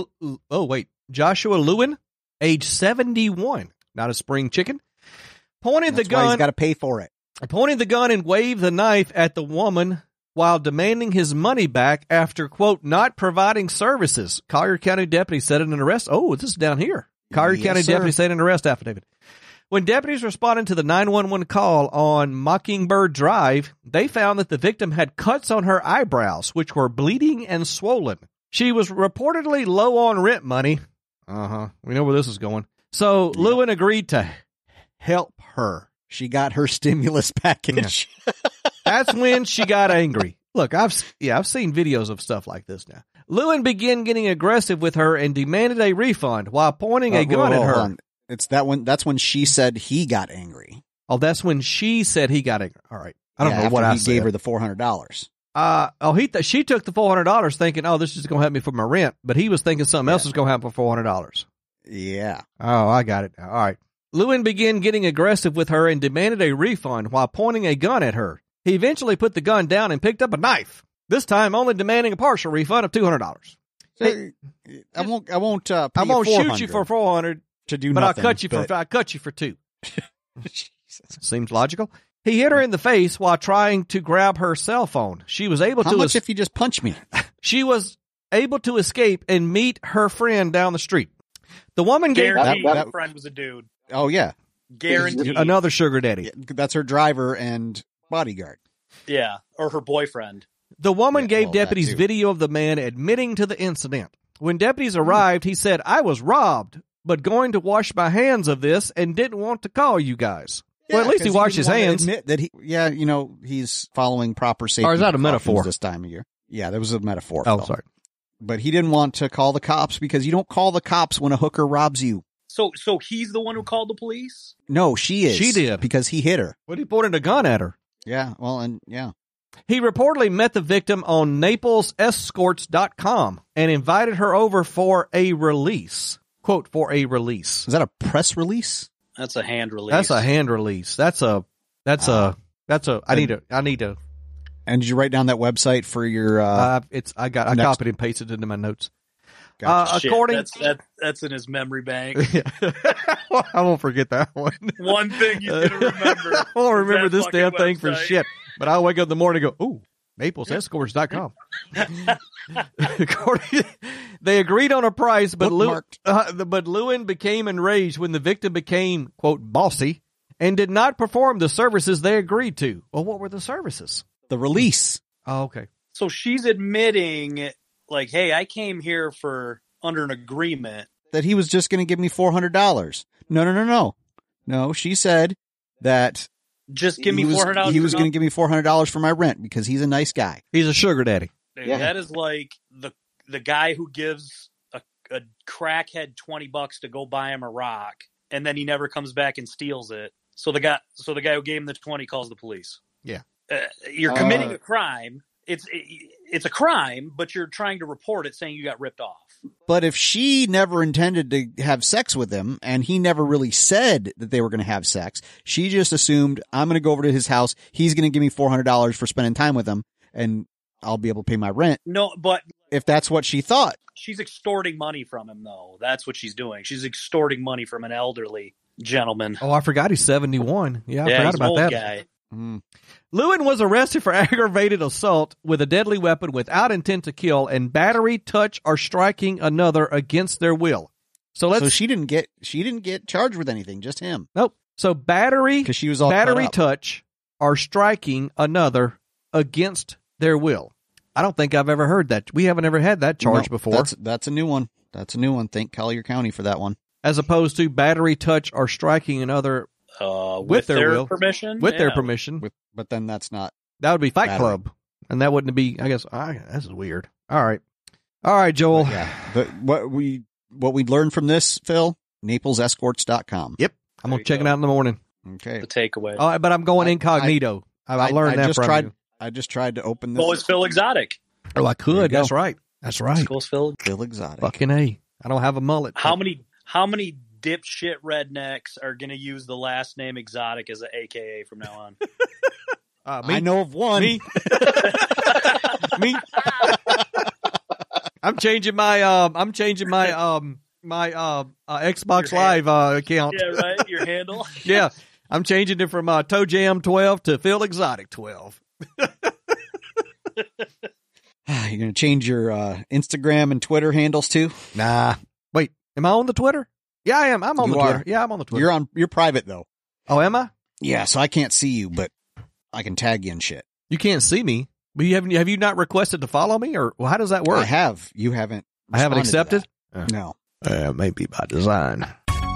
Lewin, age 71, not a spring chicken, pointed That's the why he's gun. got to pay for it. Pointed the gun and waved the knife at the woman while demanding his money back after, quote, not providing services. Collier County deputy said in an arrest. Oh, this is down here. Collier Yes, County sir. deputy said in an arrest affidavit. When deputies responded to the 911 call on Mockingbird Drive, they found that the victim had cuts on her eyebrows, which were bleeding and swollen. She was reportedly low on rent money. We know where this is going. So Lewin agreed to help her. She got her stimulus package. That's when she got angry. Look, I've seen videos of stuff like this now. Lewin began getting aggressive with her and demanded a refund while pointing a gun at her. Hold on. It's that one. That's when she said he got angry. Oh, that's when she said he got angry. All right. I don't Yeah, know what after I he said. gave her the $400. She took the $400 thinking, oh, this is going to help me for my rent. But he was thinking something else was going to happen for $400. Yeah. Oh, I got it now. All right. Lewin began getting aggressive with her and demanded a refund while pointing a gun at her. He eventually put the gun down and picked up a knife, this time only demanding a partial refund of $200. I won't. I won't. I'm going to shoot you for $400, to do but nothing. I'll cut you for $2. Seems logical. He hit her in the face while trying to grab her cell phone. She was able How to much if you just punch me? She was able to escape and meet her friend down the street. The woman gave Guaranteed that- her friend was a dude. Oh yeah, Guaranteed. another sugar daddy. that's her driver and bodyguard. Yeah, or her boyfriend. The woman Yeah, gave well, that deputies too. video of the man admitting to the incident. When deputies arrived, he said, I was robbed, but going to wash my hands of this and didn't want to call you guys. Well, at least he 'cause washed his didn't want to hands. admit that he's following proper safety. Or is that a precautions metaphor? this time of year? Yeah, that was a metaphor. Oh, Phil. sorry. But he didn't want to call the cops because you don't call the cops when a hooker robs you. So he's the one who called the police? No, she is. She did. because he hit her. But he pointed a gun at her. Yeah, well, and yeah. He reportedly met the victim on NaplesEscorts.com and invited her over for a release. Quote, for a release. Is that a press release? That's a hand release. That's a hand release. I need to, And did you write down that website for your? I Next- copied and pasted it into my notes. Gotcha. Shit, According, that's in his memory bank. I won't forget that one. One thing you didn't remember. I won't remember that this damn fucking thing for website. shit. But I'll wake up in the morning and go, ooh, NaplesEscorts.com. They agreed on a price, but but Lewin became enraged when the victim became, quote, bossy, and did not perform the services they agreed to. Well, what were the services? The release. Oh, okay. So she's admitting, like, hey, I came here for under an agreement. That he was just going to give me $400. No, she said that Just give me he was, $400. he was going to give me $400 for my rent because he's a nice guy. He's a sugar daddy. Yeah. That is like the guy who gives a crackhead $20 to go buy him a rock, and then he never comes back and steals it. So the guy who gave him the 20 calls the police. Yeah. You're committing a crime. It's a crime, but you're trying to report it saying you got ripped off. But if she never intended to have sex with him and he never really said that they were going to have sex, she just assumed, I'm going to go over to his house. He's going to give me $400 for spending time with him and I'll be able to pay my rent. No, but If that's what she thought. she's extorting money from him, though. That's what she's doing. She's extorting money from an elderly gentleman. Oh, I forgot he's 71. Yeah, I forgot he's an about old that. guy. Lewin was arrested for aggravated assault with a deadly weapon without intent to kill and battery, touch, or striking another against their will. So she didn't get charged with anything, just him. Nope. So battery, Because she was all battery, cut up. touch, or striking another against their will. I don't think I've ever heard that. We haven't ever had that charge No, before. That's a new one. That's a new one. Thank Collier County for that one. As opposed to battery, touch, or striking another With their will. permission. with their Yeah. permission. But then that's not. That would be Fight Battery. Club. And that wouldn't be, I guess, this is weird. All right, Joel. But yeah. But what we learned from this, Phil, NaplesEscorts.com. Yep. I'm going to check it out in the morning. Okay. The takeaway. All right, but I'm going incognito. I learned that just from tried, you. I just tried to open this. Well, it's Phil Exotic. Oh, I There could. you go. That's right. That's right. School's Phil. Phil Exotic. Fucking A. I don't have a mullet. How many dipshit rednecks are going to use the last name Exotic as an AKA from now on? Me? I know of one. Me. Me. I'm changing my Xbox Your Live account. Yeah, right. Your handle. Yeah. I'm changing it from Toe Jam 12 to Phil Exotic 12. You're going to change your Instagram and Twitter handles too? Nah. Wait, am I on the Twitter? Yeah, I am. I'm on You the are. Twitter. Yeah, I'm on the Twitter. You're private though. Oh, am I? Yeah, so I can't see you, but I can tag you and shit. You can't see me. But have you not requested to follow me, or how does that work? I have. You haven't. I haven't responded to accepted. that. No. Maybe by design.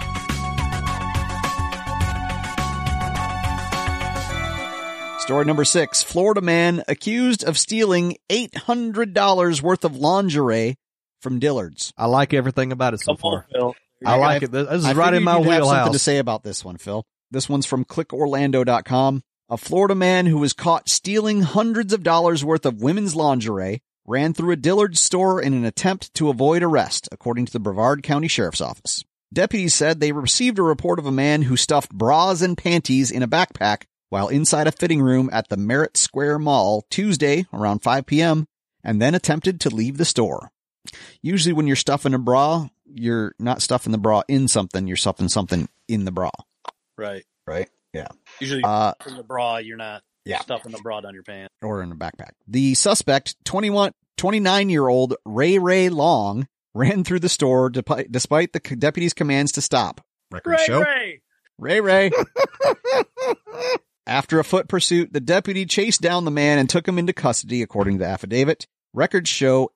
Story number 6. Florida man accused of stealing $800 worth of lingerie from Dillard's. I like everything about it so Come on, far. Phil. I like it. This is I right in figured my you'd have something to wheelhouse. say about this one, Phil. This one's from clickorlando.com. A Florida man who was caught stealing hundreds of dollars worth of women's lingerie ran through a Dillard's store in an attempt to avoid arrest, according to the Brevard County Sheriff's Office. Deputies said they received a report of a man who stuffed bras and panties in a backpack while inside a fitting room at the Merritt Square Mall Tuesday around 5 p.m. and then attempted to leave the store. Usually when you're stuffing a bra, you're not stuffing the bra in something, you're stuffing something in the bra. Right. Right? Yeah. Usually, in the bra, you're not stuffing the bra down your pants. Or in a backpack. The suspect, 29-year-old Ray Long, ran through the store despite the deputy's commands to stop. Record show. Ray. After a foot pursuit, the deputy chased down the man and took him into custody, according to the affidavit. Records show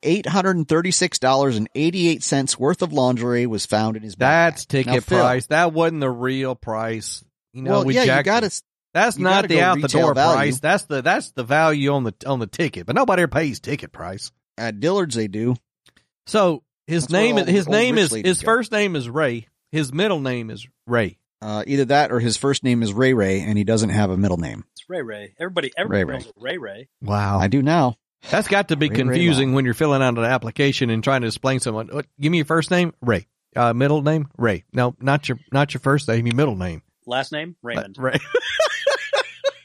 $836.88 worth of lingerie was found in his backpack. That's ticket Now, Phil, price. That wasn't the real price. You know, Well, we yeah, you jacked got it. to. That's you not gotta the go out the retail door value. price. That's the value on the ticket. But nobody ever pays ticket price. At Dillard's, they do. So his That's where name all his old name rich is ladies his go. first name is Ray. His middle name is Ray. Either that or his first name is Ray, and he doesn't have a middle name. It's Ray. Everybody Ray. knows Ray. Wow. I do now. That's got to be Ray confusing Long. when you're filling out an application and trying to explain someone. Give me your first name, Ray. Middle name, Ray. No, not your first name, your middle name. Last name, Raymond. Ray.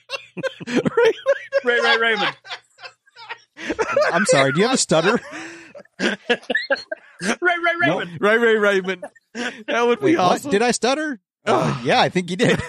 Ray Raymond. I'm sorry. Do you have a stutter? Raymond. Ray Raymond. That would be Wait, what? awesome. Did I stutter? Yeah, I think you did.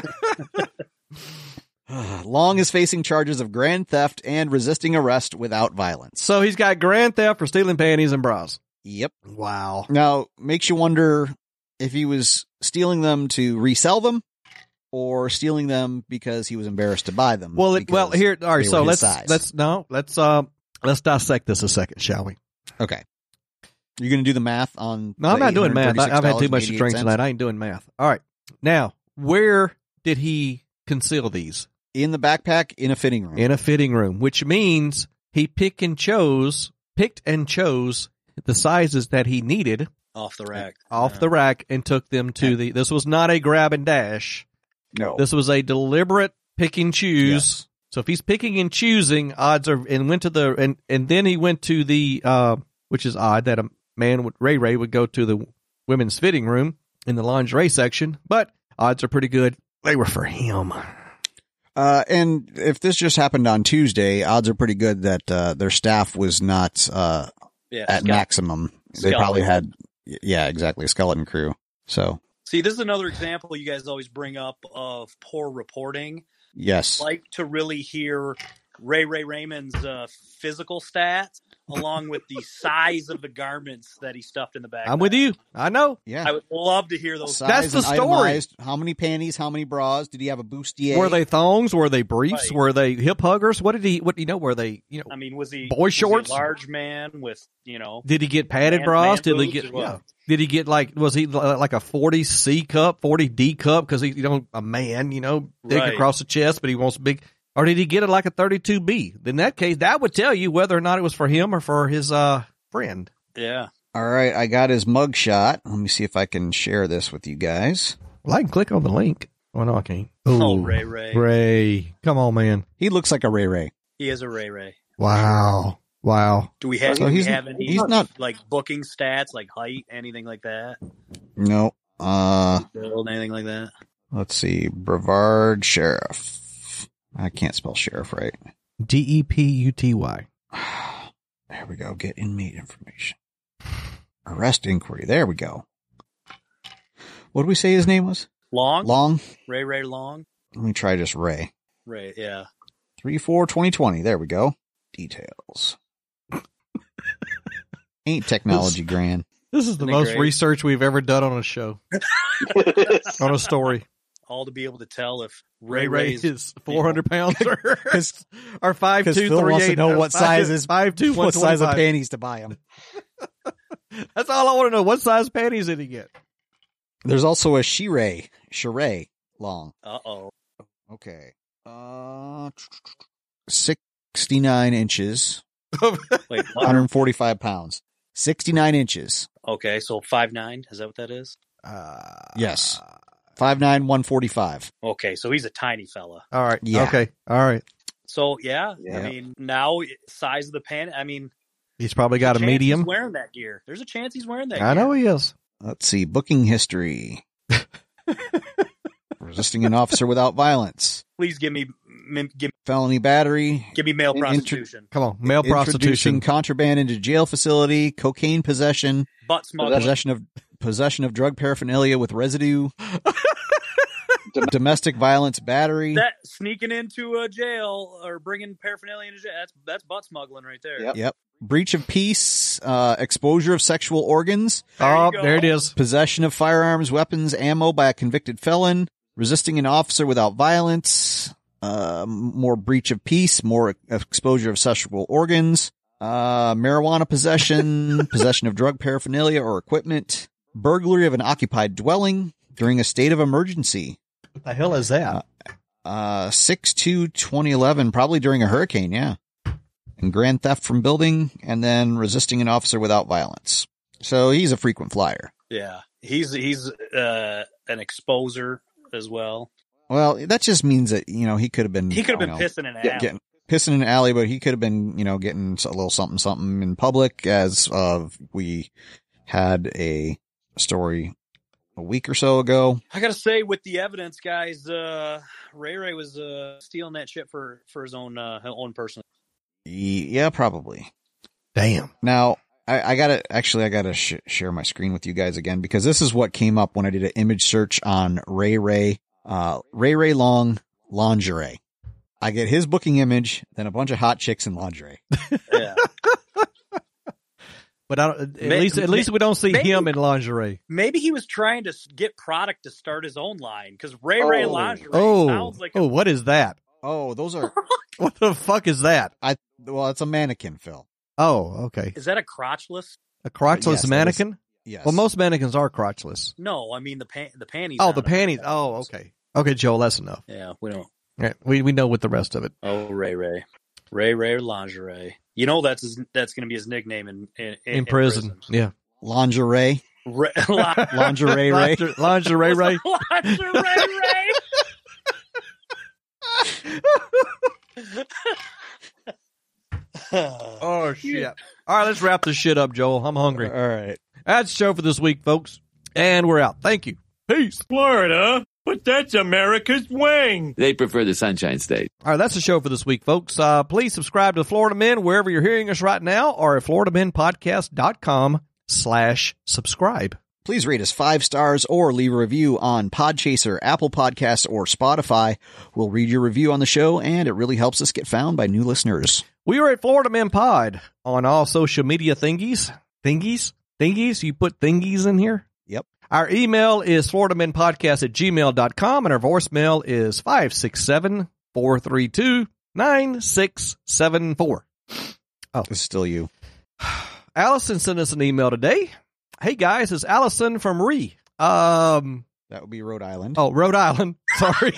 Long is facing charges of grand theft and resisting arrest without violence. So he's got grand theft for stealing panties and bras. Yep. Wow. Now, makes you wonder if he was stealing them to resell them or stealing them because he was embarrassed to buy them. Well, because here. All right. they So were his size. let's dissect this a second, shall we? Okay. You're going to do the math on. No, I'm the not doing math. I've had too much to $836.88? drink tonight. I ain't doing math. All right. Now, where did he conceal these? In the backpack in a fitting room. In a fitting room, which means he picked and chose the sizes that he needed Off the rack. off the rack and took them to this was not a grab and dash. No. This was a deliberate pick and choose. Yes. So if he's picking and choosing, odds are, and went to the, and then he went to the, which is odd that a man with Ray would go to the women's fitting room in the lingerie section, but odds are pretty good. They were for him. And if this just happened on Tuesday, odds are pretty good that their staff was not at maximum. They probably had, exactly, a skeleton crew. So, See, this is another example you guys always bring up of poor reporting. yes. Like to really hear Ray Raymond's physical stats along with the size of the garments that he stuffed in the bag. I'm with you. I know. Yeah. I would love to hear those. Size That's the and story. itemized. How many panties? How many bras? Did he have a bustier? Were they thongs? Were they briefs? Right. Were they hip huggers? What do you know? Were they, I mean, was he boy shorts? Was he a large man with, Did he get padded man bras? Did he boobs get, as well? did he get was he like a 40 C cup, 40 D cup? Cause he, a man, thick Right. across the chest, but he wants big. Or did he get it like a 32B? In that case, that would tell you whether or not it was for him or for his, friend. Yeah. All right. I got his mug shot. Let me see if I can share this with you guys. Well, I can click on the link. Oh, no, I can't. Oh, Ooh, Ray. Ray. Come on, man. He looks like a Ray. He is a Ray. Wow. Do we have, So do we he's- have any he's not- like booking stats, like height, anything like that? No. Build, anything like that? Let's see. Brevard Sheriff. I can't spell sheriff right. DEPUTY. There we go. Get inmate information. Arrest inquiry. There we go. What did we say his name was? Long? Long? Ray Long? Let me try just Ray. Ray, yeah. 3/4/2020. There we go. Details. Ain't technology grand. This is the Isn't it most great? research we've ever done on a show, on a story. All to be able to tell if Ray Ray's is 400 pounds or 'Cause 5'2", Phil wants to 3'8", know what size is 5'2", what size of 125. panties to buy him. That's all I want to know. What size panties did he get? There's also a Shiray Long. Uh-oh. Okay. 69 inches, Wait, what? 145 pounds. 69 inches. Okay, so 5'9", is that what that is? Yes. 5'9", 145. Okay, so he's a tiny fella. All right. Yeah. Okay. All right. So, yeah, Yeah. I mean, now, size of the pant, I mean... He's probably got a chance medium. He's wearing that gear. There's a chance he's wearing that I gear. know he is. Let's see. Booking history. Resisting an officer without violence. Please give me Felony battery. male In- prostitution. Come on. Male Introducing prostitution. contraband into jail facility. Cocaine possession. Butt smuggling. Possession of drug paraphernalia with residue. Domestic violence battery. That sneaking into a jail or bringing paraphernalia into jail, that's butt smuggling right there. Yep. Breach of peace. Exposure of sexual organs. Oh, you go. there it is. Possession of firearms, weapons, ammo by a convicted felon. Resisting an officer without violence. More breach of peace. More exposure of sexual organs. Marijuana possession. Possession of drug paraphernalia or equipment. Burglary of an occupied dwelling during a state of emergency. What the hell is that? 6/2/2011, probably during a hurricane, yeah. And grand theft from building, and then resisting an officer without violence. So he's a frequent flyer. Yeah. He's an exposer as well. Well, that just means that, he could have been... He could have been pissing in an alley. Pissing in an alley, but he could have been, getting a little something in public, as we had a story a week or so ago. I gotta say, with the evidence, guys, Ray was stealing that shit for his own personal. Yeah, probably. Damn. Now, I gotta share my screen with you guys again, because this is what came up when I did an image search on Ray Long lingerie. I get his booking image, then a bunch of hot chicks in lingerie. Yeah. But at least we don't see him in lingerie. Maybe he was trying to get product to start his own line, because Ray lingerie sounds like what is that? Oh, those are What the fuck is that? well, it's a mannequin, Phil. Oh, okay. Is that a crotchless? A crotchless Yes, mannequin? Yes. Well, most mannequins are crotchless. No, I mean the panties. Oh, on the it. panties. Oh, okay. Okay, Joel, that's enough. Yeah, we don't. Yeah, we know with the rest of it. Oh, Ray lingerie. You know that's going to be his nickname in prison. Yeah. Lingerie. Lingerie Ray. Lingerie Ray. Lingerie Ray. Oh, shit. All right, let's wrap this shit up, Joel. I'm hungry. All right. That's the show for this week, folks. And we're out. Thank you. Peace. Florida, but that's America's wing. They prefer the Sunshine State. All right, that's the show for this week, folks. Please subscribe to Florida Men wherever you're hearing us right now, or at FloridaMenPodcast.com/subscribe. Please rate us 5 stars or leave a review on Podchaser, Apple Podcasts, or Spotify. We'll read your review on the show, and it really helps us get found by new listeners. We are at Florida Men Pod on all social media thingies. Thingies? You put thingies in here? Yep. Our email is FloridaMenPodcast@gmail.com, and our voicemail is 567-432-9674. Oh, This is still you. Allison sent us an email today. Hey guys, it's Allison from Ree. That would be Rhode Island. Oh, Rhode Island. Sorry.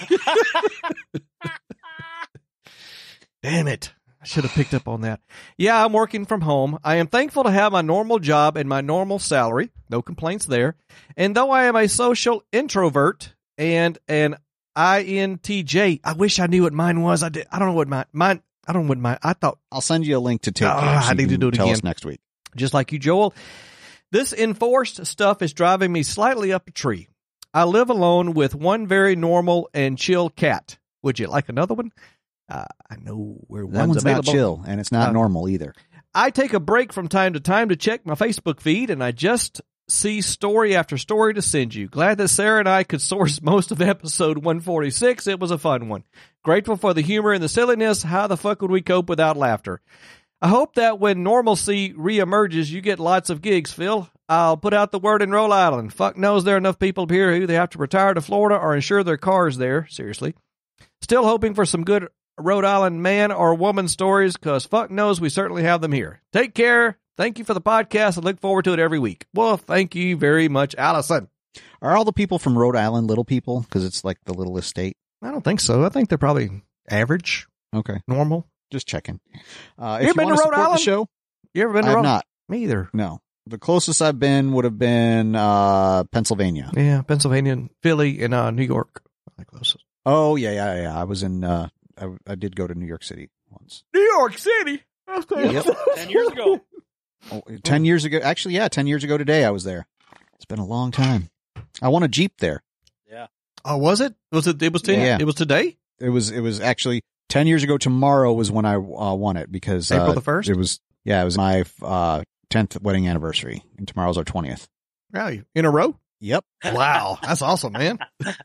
Damn it. I should have picked up on that. Yeah, I'm working from home. I am thankful to have my normal job and my normal salary. No complaints there. And though I am a social introvert and an INTJ, I wish I knew what mine was. I don't know what mine. I thought. I'll send you a link to take. I need to do it tell again. us next week. Just like you, Joel. This enforced stuff is driving me slightly up a tree. I live alone with one very normal and chill cat. Would you like another one? I know where That one's available. not chill, and it's not normal either. I take a break from time to time to check my Facebook feed, and I just see story after story to send you. Glad that Sarah and I could source most of episode 146. It was a fun one. Grateful for the humor and the silliness. How the fuck would we cope without laughter? I hope that when normalcy reemerges, you get lots of gigs, Phil. I'll put out the word in Rhode Island. Fuck knows there are enough people here who they have to retire to Florida or insure their cars there. Seriously. Still hoping for some good Rhode Island man or woman stories, because fuck knows we certainly have them here. Take care. Thank you for the podcast. I look forward to it every week. Well, thank you very much, Allison. Are all the people from Rhode Island little people? Because it's like the littlest state. I don't think so. I think they're probably average, Okay. normal. Just checking. You If ever you been want to to Rhode support the Island? show, You ever been I to have Rhode? not. Me either. No. The closest I've been would have been Pennsylvania. Yeah, Pennsylvania, and Philly, and New York. The closest. Oh, yeah. I was in, I did go to New York City once. New York City. Yep. 10 years ago. Oh, 10 years ago. Actually, yeah, 10 years ago today I was there. It's been a long time. I won a Jeep there. Yeah. Oh, was it? It was 10. Yeah. It was today. It was actually 10 years ago tomorrow was when I won it, because April the 1st? It was my 10th wedding anniversary, and tomorrow's our 20th. Wow, in a row. Yep. Wow, that's awesome, man.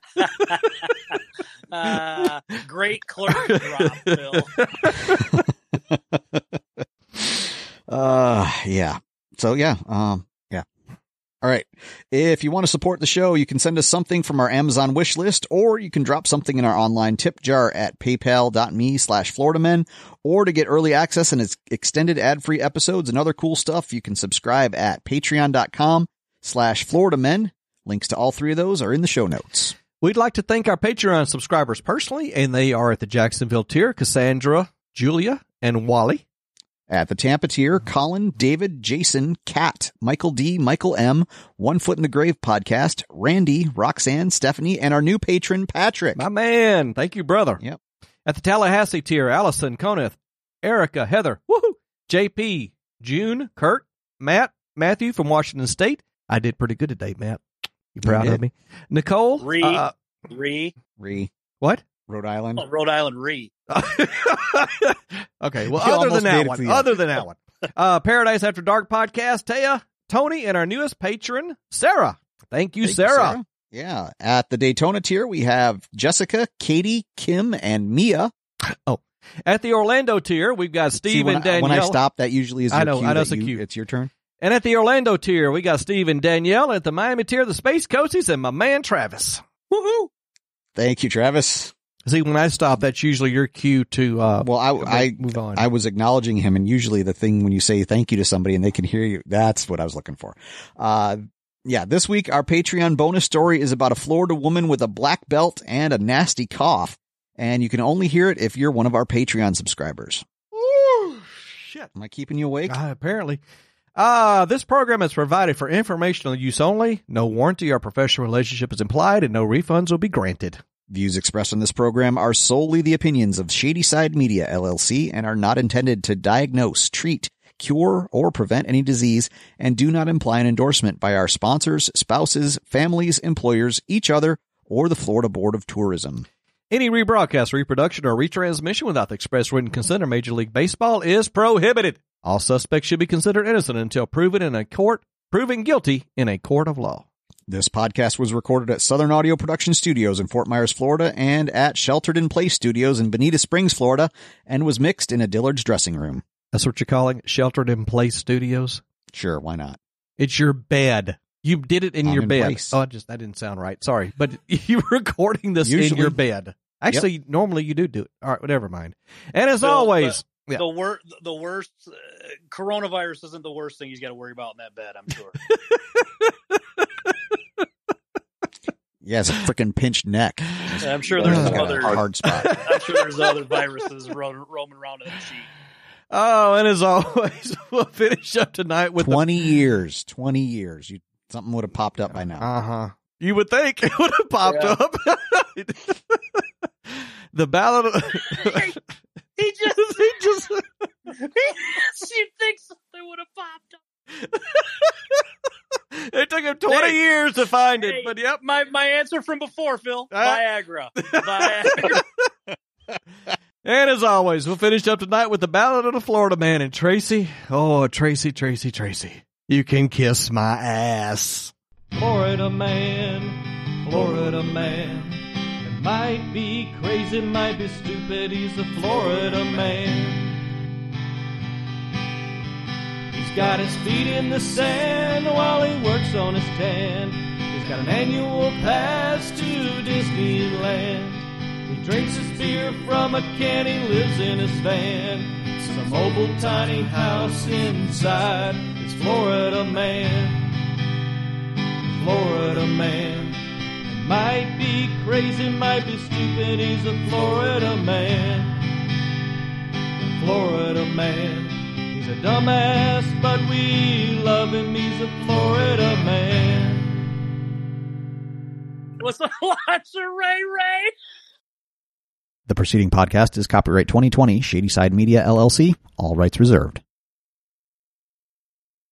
Great clerk drop, Phil. Yeah. So yeah. Yeah. All right. If you want to support the show, you can send us something from our Amazon wish list, or you can drop something in our online tip jar at paypal.me/FloridaMen, or to get early access and extended ad-free episodes and other cool stuff, you can subscribe at patreon.com/FloridaMen. Links to all 3 of those are in the show notes. We'd like to thank our Patreon subscribers personally, and they are at the Jacksonville tier: Cassandra, Julia, and Wally. At the Tampa tier, Colin, David, Jason, Kat, Michael D, Michael M, One Foot in the Grave podcast, Randy, Roxanne, Stephanie, and our new patron, Patrick. My man. Thank you, brother. Yep. At the Tallahassee tier, Allison, Coneth, Erica, Heather, woohoo, JP, June, Kurt, Matt, Matthew from Washington State. I did pretty good today, Matt. You proud of me? Nicole? Re. What? Rhode Island. Oh, Rhode Island Re. Okay, well, You other almost than made that it one, to the end. other than that one, Paradise After Dark podcast, Taya, Tony, and our newest patron, Sarah. Thank you, Thank you, Sarah. Yeah. At the Daytona tier, we have Jessica, Katie, Kim, and Mia. At the Orlando tier, we've got Steve and Danielle. When I stop, that usually is your I know cue. it's a cue. It's your turn. And at the Orlando tier, we got Steve and Danielle. At the Miami tier, the Space Coasties and my man, Travis. Woohoo! Thank you, Travis. See, when I stop, that's usually your cue to Well, I move on. I was acknowledging him, and usually the thing when you say thank you to somebody and they can hear you, that's what I was looking for. Yeah, this week our Patreon bonus story is about a Florida woman with a black belt and a nasty cough, and you can only hear it if you're one of our Patreon subscribers. Ooh, shit. Am I keeping you awake? Apparently. This program is provided for informational use only. No warranty or professional relationship is implied, and no refunds will be granted. Views expressed on this program are solely the opinions of Shady Side Media, LLC, and are not intended to diagnose, treat, cure, or prevent any disease, and do not imply an endorsement by our sponsors, spouses, families, employers, each other, or the Florida Board of Tourism. Any rebroadcast, reproduction, or retransmission without the express written consent of Major League Baseball is prohibited. All suspects should be considered innocent until proven guilty in a court of law. This podcast was recorded at Southern Audio Production Studios in Fort Myers, Florida, and at Sheltered in Place Studios in Bonita Springs, Florida, and was mixed in a Dillard's dressing room. That's what you're calling Sheltered in Place Studios? Sure, why not? It's your bed. You did it in your in bed. place. Oh, that didn't sound right. Sorry. But you're recording this in Usually. your bed. Actually, normally you do it. All right, never mind. And as Bill, always, yeah. The worst coronavirus isn't the worst thing he's got to worry about in that bed, I'm sure. Yeah, it's a freaking pinched neck. I'm sure there's Got a other hard spot. I'm sure there's other viruses roaming around in the sheet. Oh, and as always, we'll finish up tonight with 20 years. Something would have popped up by now. Uh-huh. You would think it would have popped Yeah. up. The ballad of... He just she thinks something would have popped up. It took him 20 years to find it, Hey, but yep. My answer from before, Phil. Ah. Viagra. And as always, we'll finish up tonight with the Ballad of the Florida Man. And Tracy, oh, Tracy, you can kiss my ass. Florida man. It might be crazy, might be stupid, he's a Florida man. He's got his feet in the sand while he works on his tan. He's got an annual pass to Disneyland. He drinks his beer from a can, he lives in his van. Some mobile tiny house inside his Florida man. Florida man. It might be crazy, might be stupid, he's a Florida man. Florida man. He's a dumbass, but we love him, he's a Florida man. What's the lots of Ray? The preceding podcast is copyright 2020 Shady Side Media, LLC. All rights reserved.